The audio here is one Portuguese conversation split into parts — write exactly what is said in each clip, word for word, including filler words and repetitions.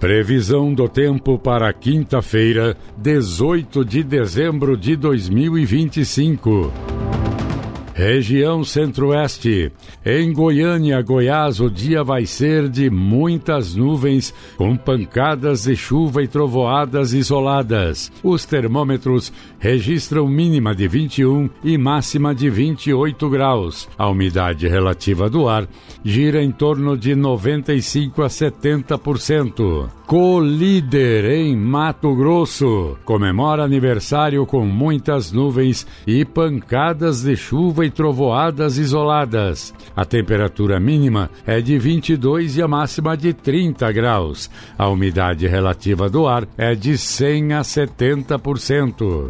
Previsão do tempo para quinta-feira, dezoito de dezembro de dois mil e vinte e cinco. Região Centro-Oeste. Em Goiânia, Goiás, o dia vai ser de muitas nuvens, com pancadas de chuva e trovoadas isoladas. Os termômetros registram mínima de vinte e um e máxima de vinte e oito graus. A umidade relativa do ar gira em torno de noventa e cinco a setenta por cento. Colíder, em Mato Grosso, comemora aniversário com muitas nuvens e pancadas de chuva e trovoadas isoladas. A temperatura mínima é de vinte e dois e a máxima de trinta graus. A umidade relativa do ar é de cem a setenta por cento.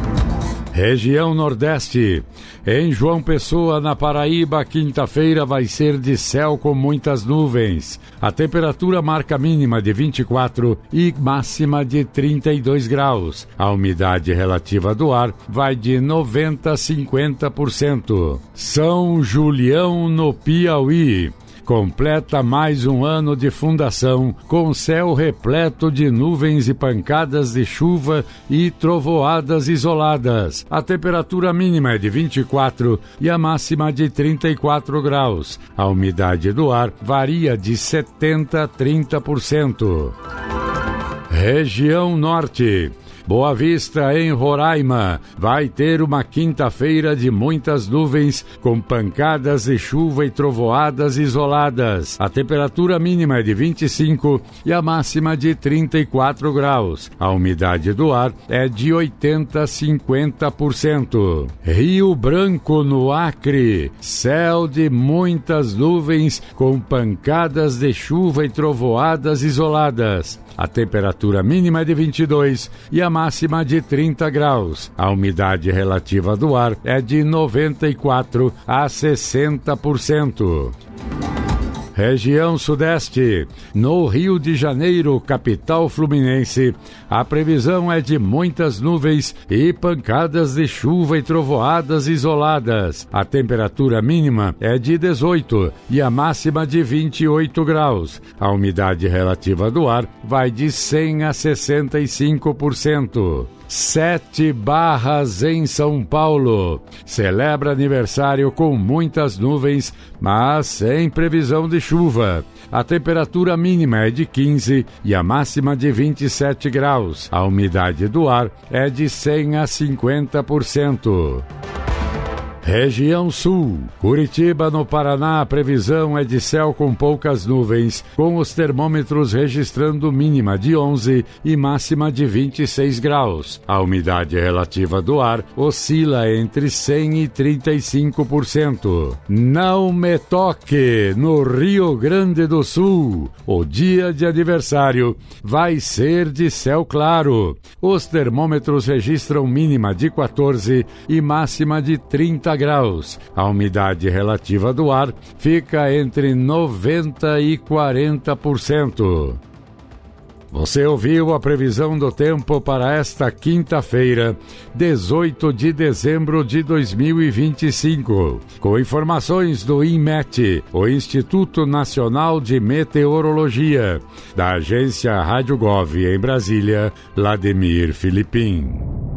Região Nordeste. Em João Pessoa, na Paraíba, quinta-feira vai ser de céu com muitas nuvens. A temperatura marca mínima de vinte e quatro e máxima de trinta e dois graus. A umidade relativa do ar vai de noventa a cinquenta por cento. São Julião, no Piauí. Completa mais um ano de fundação, com céu repleto de nuvens e pancadas de chuva e trovoadas isoladas. A temperatura mínima é de vinte e quatro e a máxima de trinta e quatro graus. A umidade do ar varia de setenta a trinta por cento. Região Norte. Boa Vista, em Roraima, vai ter uma quinta-feira de muitas nuvens, com pancadas de chuva e trovoadas isoladas. A temperatura mínima é de vinte e cinco e a máxima de trinta e quatro graus. A umidade do ar é de oitenta a cinquenta por cento. Rio Branco, no Acre, céu de muitas nuvens, com pancadas de chuva e trovoadas isoladas. A temperatura mínima é de vinte e dois e a máxima de trinta graus. A umidade relativa do ar é de noventa e quatro a sessenta por cento. Região Sudeste. No Rio de Janeiro, capital fluminense, a previsão é de muitas nuvens e pancadas de chuva e trovoadas isoladas. A temperatura mínima é de dezoito e a máxima de vinte e oito graus. A umidade relativa do ar vai de cem a sessenta e cinco por cento. Sete Barras, em São Paulo, celebra aniversário com muitas nuvens, mas sem previsão de chuva. A temperatura mínima é de quinze e a máxima de vinte e sete graus. A umidade do ar é de cem a cinquenta por cento. Região Sul. Curitiba, no Paraná, a previsão é de céu com poucas nuvens, com os termômetros registrando mínima de onze e máxima de vinte e seis graus. A umidade relativa do ar oscila entre cem e trinta e cinco por cento. Não Me Toque, no Rio Grande do Sul. O dia de aniversário vai ser de céu claro. Os termômetros registram mínima de quatorze e máxima de trinta graus. A umidade relativa do ar fica entre noventa e quarenta por cento. Você ouviu a previsão do tempo para esta quinta-feira, dezoito de dezembro de dois mil e vinte e cinco, com informações do INMET, o Instituto Nacional de Meteorologia, da agência Rádio Gov em Brasília, Lademir Filipim.